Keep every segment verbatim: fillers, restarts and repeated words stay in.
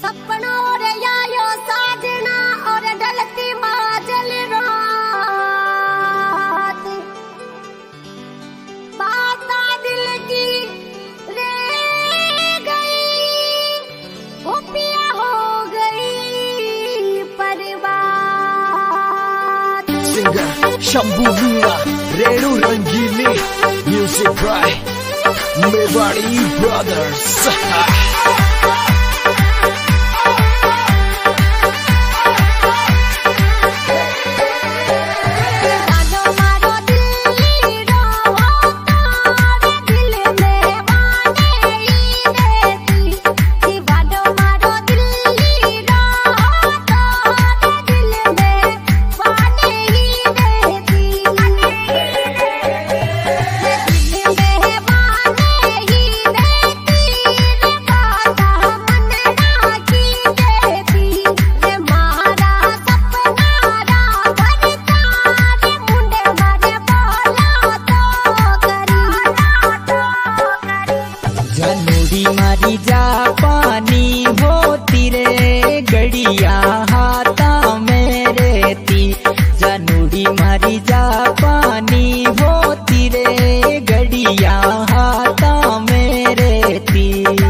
सपनों रे आयो साजना और ढलती बादल रात, बाता दिल की रह गई, वो पिया हो गई परिवार। Singer Shambhu Meena, Renu Rangeeli, music by Mewari brothers. मारी जा पानी होती रे गड़िया हाथा में रहती, जनूड़ी मारी जा पानी होती रे गड़िया हाथा में रहती,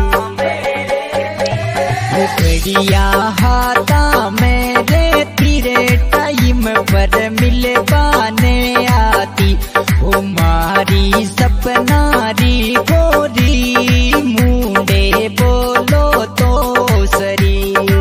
गड़िया हाथा में रहती रे टाइम पर मिल पाने आती, ओ मारी सपनारी गोरी बोलो तो सरी।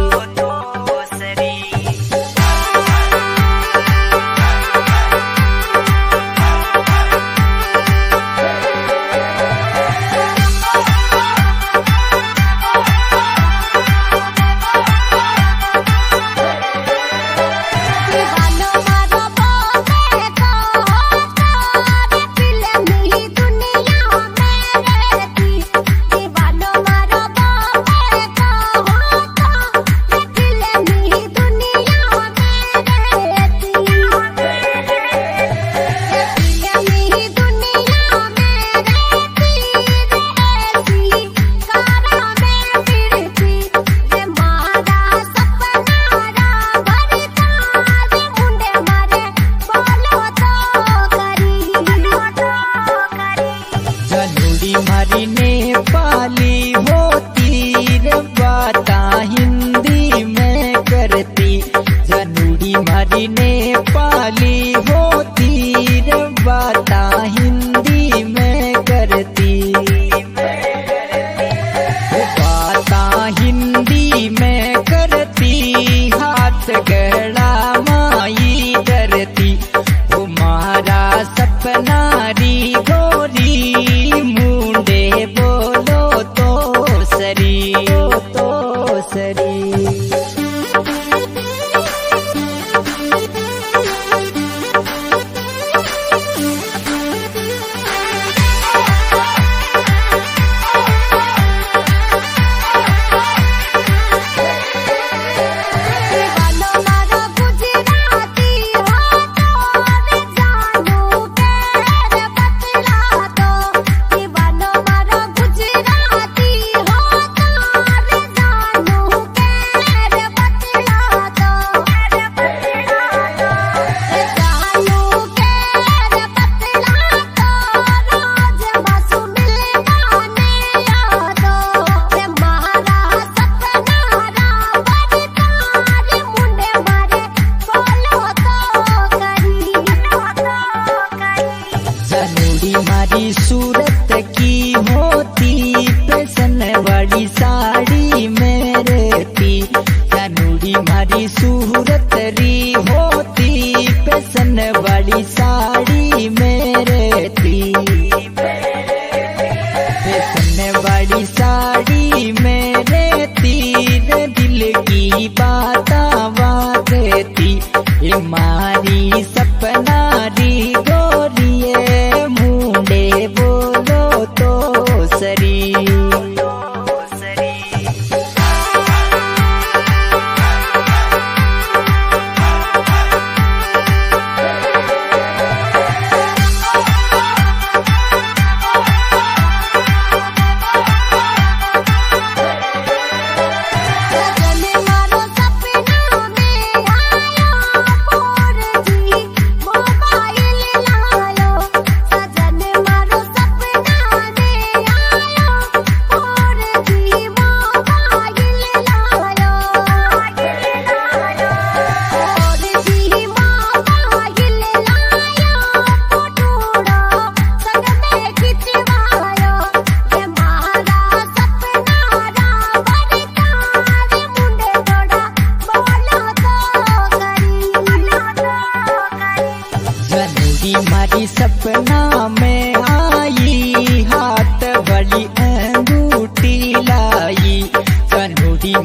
मारी नेपाली होती रे बाता हिंदी में करती, जनूड़ी मारी नेपाली होती रे बाता हिंदी में करती, बाता हिंदी में करती, हाथ गड़ा माई डरती, वो मारा सपनारी गोरी बोलो तो सरी, तो सरी।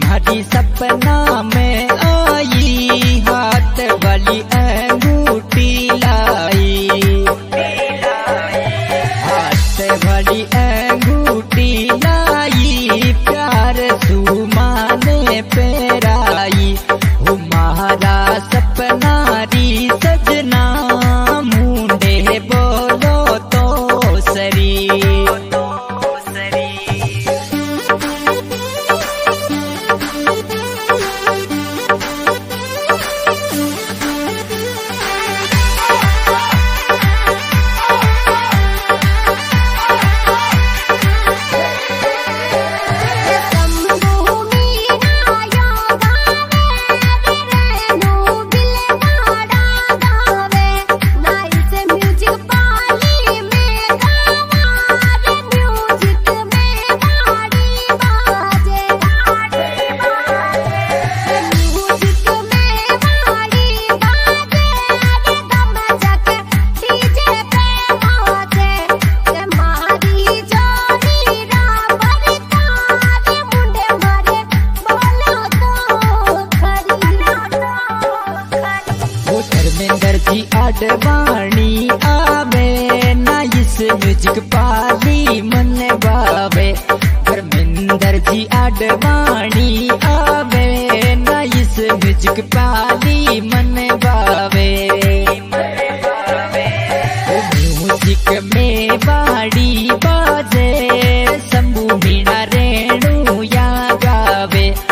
तुम्हारी सपना में आई, हाथ वाली अंगूठी लाई, हाथ वाली अंगूठी लाई, प्यार सुमाने पेराई। हमारा सपना री सजना, मुंडे बोलो तो सरी। आडवाणी आवे ना इस म्यूजिक पाली मन बावे। धर्मेंद्र जी आडवाणी आवे ना इस म्यूजिक पाली मन बावे। म्यूजिक में बाड़ी बाजे, शंभू मीणा रेणु या गावे।